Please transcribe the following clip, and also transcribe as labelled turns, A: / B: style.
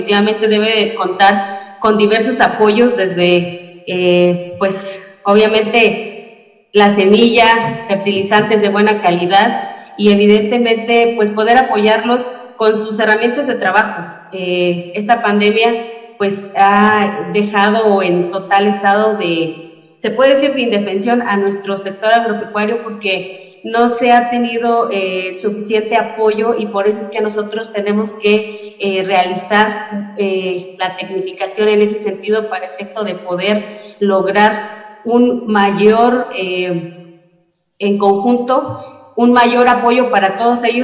A: Definitivamente debe contar con diversos apoyos desde, pues obviamente la semilla, fertilizantes de buena calidad y evidentemente pues poder apoyarlos con sus herramientas de trabajo. Esta pandemia pues ha dejado en total estado de, se puede decir, de indefensión a nuestro sector agropecuario porque no se ha tenido suficiente apoyo y por eso es que nosotros tenemos que realizar la tecnificación en ese sentido para efecto de poder lograr un mayor, en conjunto, un mayor apoyo para todos ellos.